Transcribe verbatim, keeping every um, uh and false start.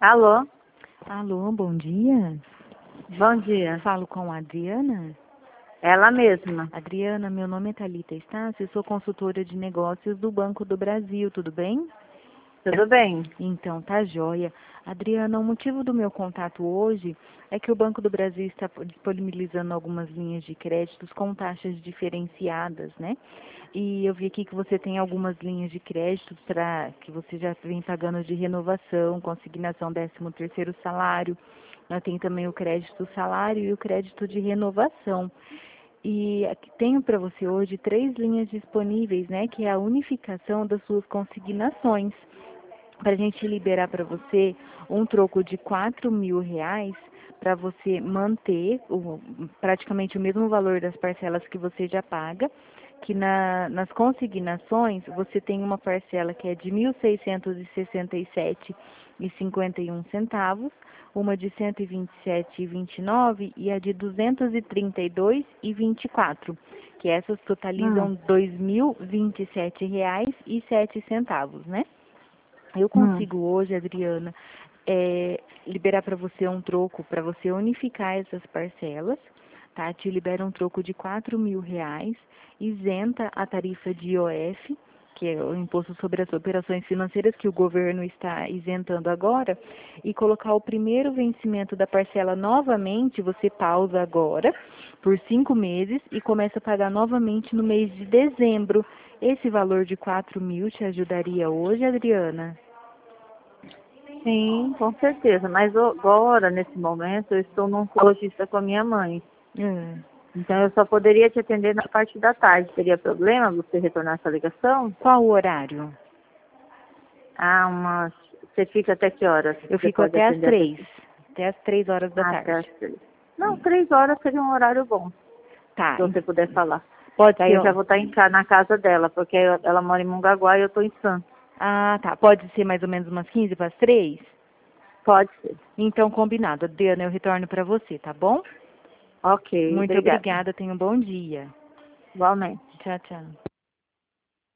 Alô? Alô, bom dia. Bom dia. Falo com a Adriana. Ela mesma. Adriana, meu nome é Thalita Estácio, sou consultora de negócios do Banco do Brasil, tudo bem? Tudo bem? Então, tá joia. Adriana, o motivo do meu contato hoje é que o Banco do Brasil está disponibilizando algumas linhas de créditos com taxas diferenciadas, né? E eu vi aqui que você tem algumas linhas de créditos para que você já vem pagando de renovação, consignação décimo terceiro salário. Nós tem também o crédito salário e o crédito de renovação. E aqui tenho para você hoje três linhas disponíveis, né? Que é a unificação das suas consignações, para a gente liberar para você um troco de quatro mil reais para você manter o, praticamente o mesmo valor das parcelas que você já paga, que na, nas consignações você tem uma parcela que é de mil seiscentos e sessenta e sete reais e cinquenta e um centavos, uma de cento e vinte e sete reais e vinte e nove centavos e a de duzentos e trinta e dois reais e vinte e quatro centavos, que essas Hum, totalizam dois mil e vinte e sete reais e sete centavos, né? Eu hum. consigo hoje, Adriana, é, liberar para você um troco, para você unificar essas parcelas, tá? Te libera um troco de quatro mil reais, isenta a tarifa de I O F, que é o Imposto sobre as Operações Financeiras, que o governo está isentando agora, e colocar o primeiro vencimento da parcela novamente, você pausa agora, por cinco meses, e começa a pagar novamente no mês de dezembro. Esse valor de quatro mil te ajudaria hoje, Adriana? Sim, com certeza. Mas agora, nesse momento, eu estou num oncologista com a minha mãe. Hum. Então, eu só poderia te atender na parte da tarde. Teria problema você retornar essa ligação? Qual o horário? Ah, umas... Você fica até que horas? Eu Você fico pode até às atender até três. que... Até às três horas da Ah, até tarde. as três. Não, três horas seria um horário bom, Tá. se você puder falar. Pode Daí ser. eu já vou estar em casa, na casa dela, porque ela mora em Mongaguá e eu estou em Santos. Ah, tá. Pode ser mais ou menos umas quinze para as três? Pode ser. Então, combinado. Adriana, eu retorno para você, tá bom? Ok, Muito obrigada. obrigada. Tenha um bom dia. Igualmente. Tchau, tchau.